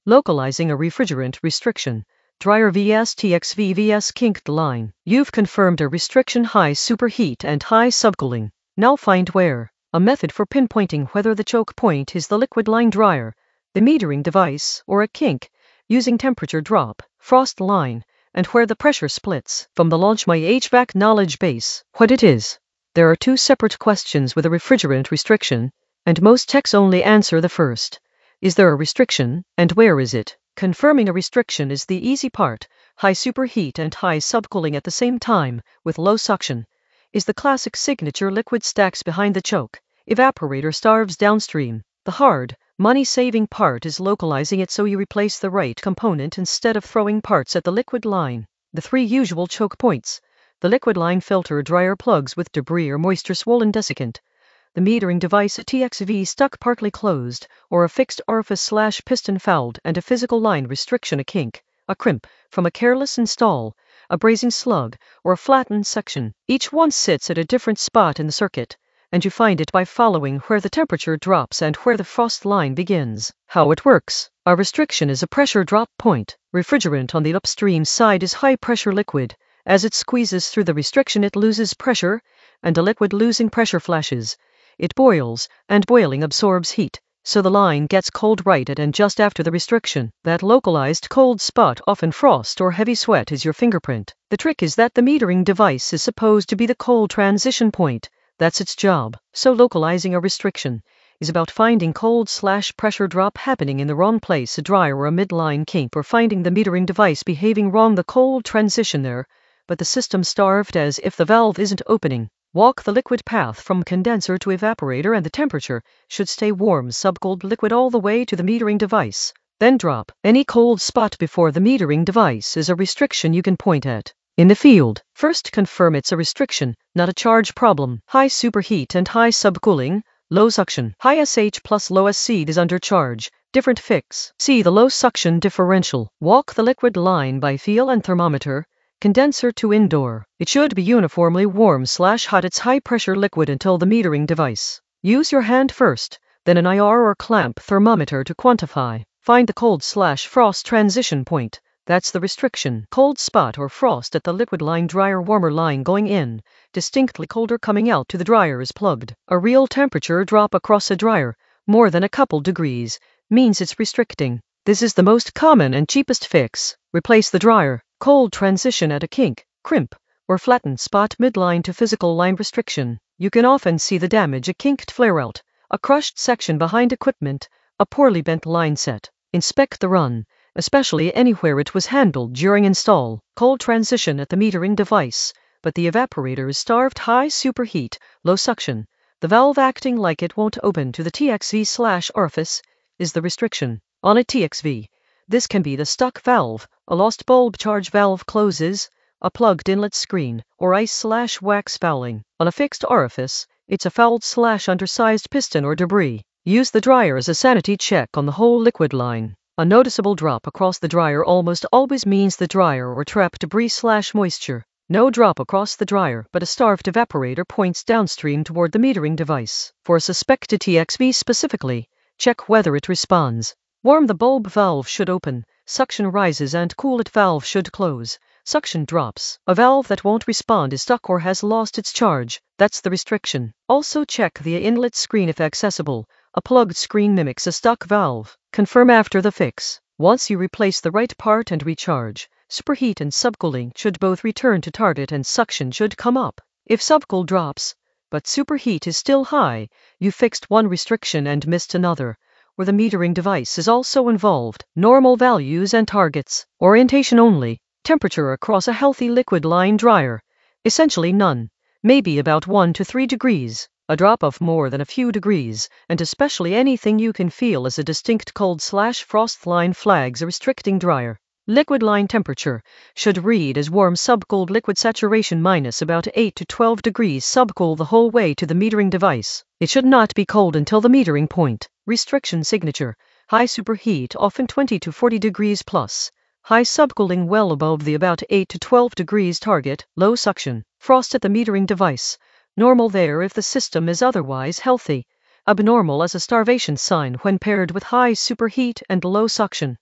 Localizing a refrigerant restriction. Dryer vs TXV vs kinked line. You've confirmed a restriction: high superheat and high subcooling. Now find where. A method for pinpointing whether the choke point is the liquid line dryer, the metering device, or a kink, using temperature drop, frost line, and where the pressure splits. From the Launch My HVAC knowledge base. What it is. There are two separate questions with a refrigerant restriction, and most techs only answer the first. Is there a restriction, and where is it? Confirming a restriction is the easy part. High superheat and high subcooling at the same time, with low suction, is the classic signature. Liquid stacks behind the choke. Evaporator starves downstream. The hard, money-saving part is localizing it so you replace the right component instead of throwing parts at the liquid line. The three usual choke points. The liquid line filter dryer plugs with debris or moisture swollen desiccant. The metering device, a TXV stuck partly closed, or a fixed orifice/piston fouled, and a physical line restriction, a kink, a crimp, from a careless install, a brazing slug, or a flattened section. Each one sits at a different spot in the circuit, and you find it by following where the temperature drops and where the frost line begins. How it works. A restriction is a pressure drop point. Refrigerant on the upstream side is high pressure liquid. As it squeezes through the restriction, it loses pressure, and a liquid losing pressure flashes. It boils, and boiling absorbs heat, so the line gets cold right at and just after the restriction. That localized cold spot, often frost or heavy sweat, is your fingerprint. The trick is that the metering device is supposed to be the cold transition point. That's its job. So localizing a restriction is about finding cold/pressure drop happening in the wrong place, a dryer or a midline kink, or finding the metering device behaving wrong, the cold transition there, but the system starved as if the valve isn't opening. Walk the liquid path from condenser to evaporator, and the temperature should stay warm, subcooled liquid all the way to the metering device. Then drop. Any cold spot before the metering device is a restriction you can point at. In the field, first confirm it's a restriction, not a charge problem. High superheat and high subcooling, low suction. High SH plus low SC is under charge. Different fix. See the low suction differential. Walk the liquid line by feel and thermometer. Condenser to indoor. It should be uniformly warm/hot. It's high pressure liquid until the metering device. Use your hand first, then an IR or clamp thermometer to quantify. Find the cold/frost transition point. That's the restriction. Cold spot or frost at the liquid line dryer, warmer line going in, distinctly colder coming out to the dryer is plugged. A real temperature drop across a dryer, more than a couple degrees, means it's restricting. This is the most common and cheapest fix. Replace the dryer. Cold transition at a kink, crimp, or flattened spot midline to physical line restriction. You can often see the damage: a kinked flare-out, a crushed section behind equipment, a poorly bent line set. Inspect the run, especially anywhere it was handled during install. Cold transition at the metering device, but the evaporator is starved. High superheat, low suction. The valve acting like it won't open to the TXV/orifice is the restriction. On a TXV, this can be the stuck valve, a lost bulb charge valve closes, a plugged inlet screen, or ice/wax fouling. On a fixed orifice, it's a fouled/undersized piston or debris. Use the dryer as a sanity check on the whole liquid line. A noticeable drop across the dryer almost always means the dryer or trapped debris/moisture. No drop across the dryer, but a starved evaporator points downstream toward the metering device. For a suspected TXV specifically, check whether it responds. Warm the bulb, valve should open. Suction rises and cool it, valve should close. Suction drops. A valve that won't respond is stuck or has lost its charge. That's the restriction. Also check the inlet screen if accessible. A plugged screen mimics a stuck valve. Confirm after the fix. Once you replace the right part and recharge, superheat and subcooling should both return to target and suction should come up. If subcool drops, but superheat is still high, you fixed one restriction and missed another, where the metering device is also involved. Normal values and targets. Orientation only. Temperature across a healthy liquid line dryer. Essentially none. Maybe about 1 to 3 degrees. A drop of more than a few degrees, and especially anything you can feel as a distinct cold/frost line, flags a restricting dryer. Liquid line temperature should read as warm subcooled liquid saturation minus about 8 to 12 degrees, subcool the whole way to the metering device. It should not be cold until the metering point. Restriction signature: high superheat, often 20 to 40 degrees plus. High subcooling well above the about 8 to 12 degrees target. Low suction. Frost at the metering device. Normal there if the system is otherwise healthy. Abnormal as a starvation sign when paired with high superheat and low suction.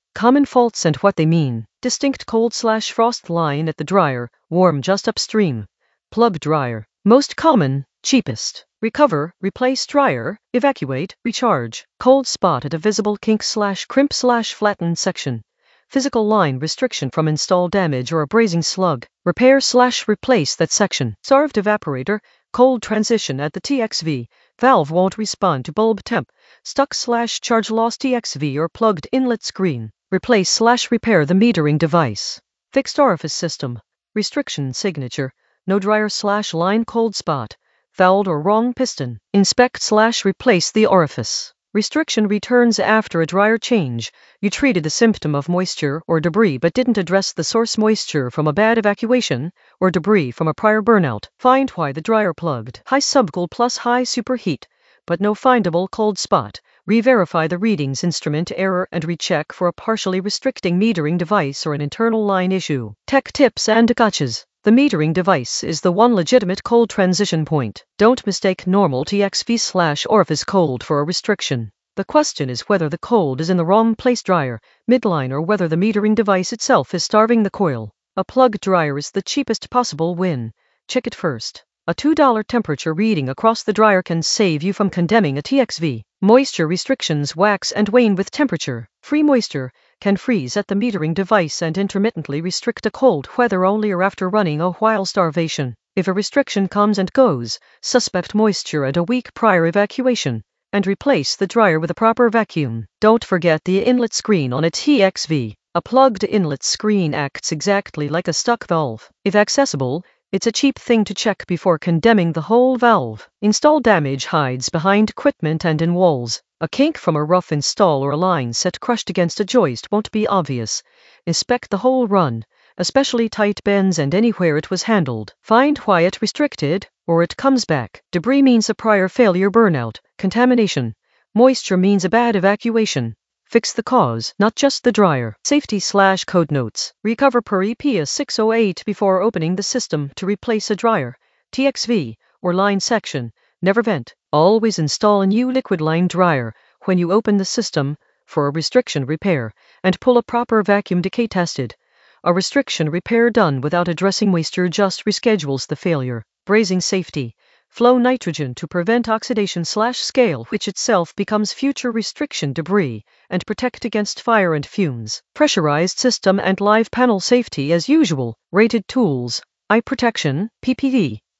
Common faults and what they mean. Distinct cold/frost line at the dryer, warm just upstream. Plug dryer. Most common, cheapest. Recover, replace dryer, evacuate, recharge. Cold spot at a visible kink/crimp/flattened section. Physical line restriction from install damage or a brazing slug. Repair/replace that section. Starved evaporator, cold transition at the TXV. Valve won't respond to bulb temp. Stuck/charge loss TXV or plugged inlet screen. Replace/repair the metering device. Fixed orifice system. Restriction signature. No dryer/line cold spot. Fouled or wrong piston. Inspect/replace the orifice. Restriction returns after a dryer change. You treated the symptom of moisture or debris but didn't address the source moisture from a bad evacuation or debris from a prior burnout. Find why the dryer plugged. High subcool plus high superheat, but no findable cold spot. Re-verify the readings, instrument error, and recheck for a partially restricting metering device or an internal line issue. Tech tips and gotchas. The metering device is the one legitimate cold transition point. Don't mistake normal TXV/orifice cold for a restriction. The question is whether the cold is in the wrong place, dryer, midline, or whether the metering device itself is starving the coil. A plug dryer is the cheapest possible win. Check it first. A $2 temperature reading across the dryer can save you from condemning a TXV. Moisture restrictions wax and wane with temperature. Free moisture can freeze at the metering device and intermittently restrict a cold weather only or after running a while starvation. If a restriction comes and goes, suspect moisture and a week prior evacuation, and replace the dryer with a proper vacuum. Don't forget the inlet screen on a TXV. A plugged inlet screen acts exactly like a stuck valve. If accessible, it's a cheap thing to check before condemning the whole valve. Install damage hides behind equipment and in walls. A kink from a rough install or a line set crushed against a joist won't be obvious. Inspect the whole run, especially tight bends and anywhere it was handled. Find why it restricted, or it comes back. Debris means a prior failure burnout. Contamination. Moisture means a bad evacuation. Fix the cause, not just the dryer. Safety/code notes. Recover per EPA 608 before opening the system to replace a dryer, TXV, or line section. Never vent. Always install a new liquid line dryer when you open the system for a restriction repair, and pull a proper vacuum decay tested. A restriction repair done without addressing moisture just reschedules the failure. Brazing safety. Flow nitrogen to prevent oxidation/scale, which itself becomes future restriction debris, and protect against fire and fumes. Pressurized system and live panel safety as usual. Rated tools. Eye protection, PPE.